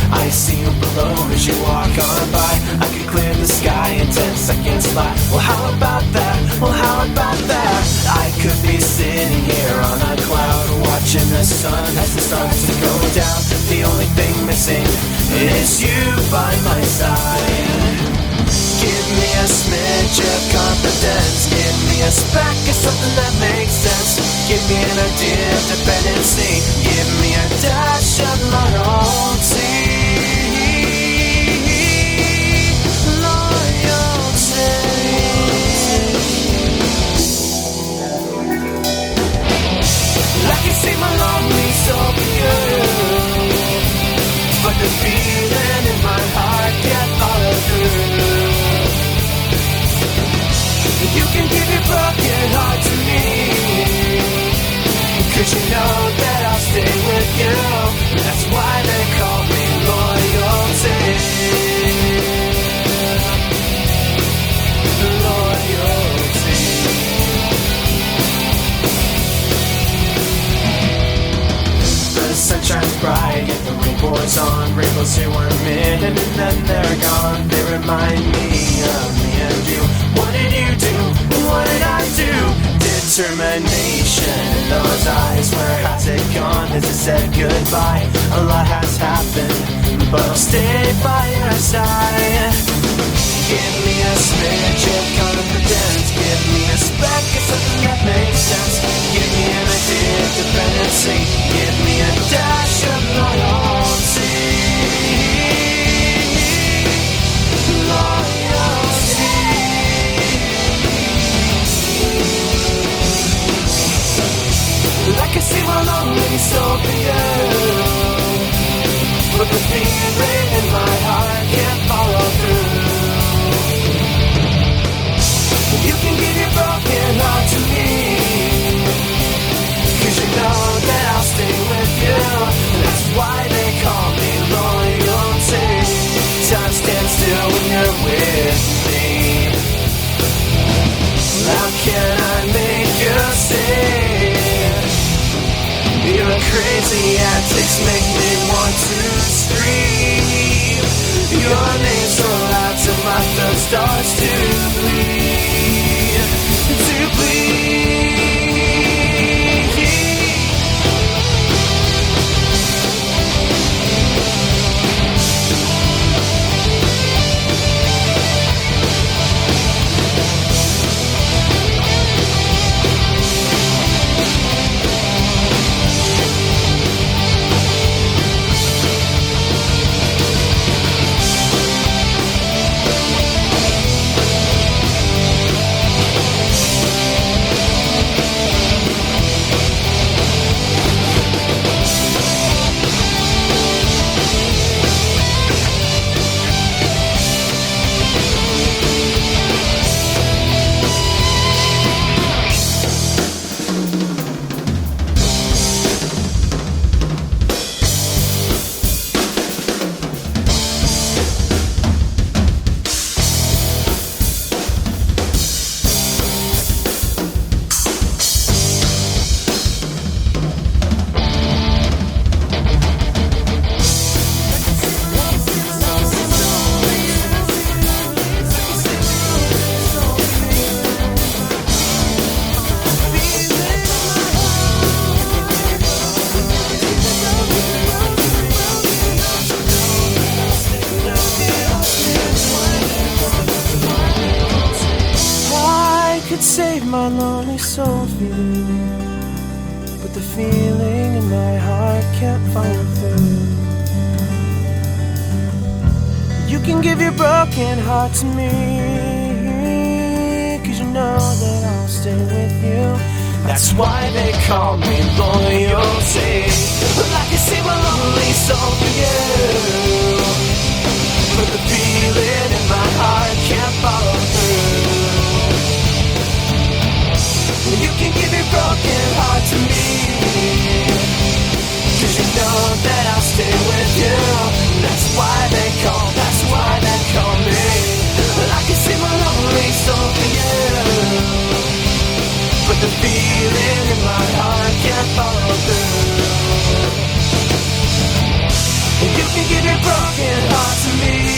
I see you below as you walk on by. I could clear the sky in 10 seconds flat. Well, how about that? Well, how about that? I could be sitting here on a cloud, watching the sun as it starts to go down. The only thing missing is you by my side. Give me a smidge of confidence. Give me a speck of something that makes sense. Give me an idea of dependency. Give me a dash of loyalty. I can see my lonely soul for you, but the feeling in my heart can't follow through. You can give your broken heart to me, 'cause you know that I'll stay with you. That's why they call me loyalty. Loyalty. The sun shines bright and the rain pours on. Rainbows here were mid and then they're gone. They remind me of me and you. What did you do? What did I do? Determination in those eyes. Where has it gone? Has it said goodbye? A lot has happened, but I'll stay by your side. Give me a smidge of confidence. Give me a speck of something that makes sense. Give me an idea of dependency. Give me a dash of loyalty. Loyalty. I can see my lonely soul for you, but the feeling in my heart can't follow through. You can give your broken heart to me, 'cause you know that I'll stay with you. That's why they call me loyalty. Time stands still when you're with me. How can I make you see? Your crazy antics make me want to scream. Your name so loud till my throat starts to bleed. To bleed. Save my lonely soul for you, but the feeling in my heart can't follow through. You can give your broken heart to me, 'cause you know that I'll stay with you. That's why they call me loyalty. I can save my lonely soul for you, but the feeling in my heart can't follow through. You can give your broken heart to me, 'cause you know that I'll stay with you. That's why they call me. I can see my lonely soul for you, but the feeling in my heart can't follow through. give your broken heart to me.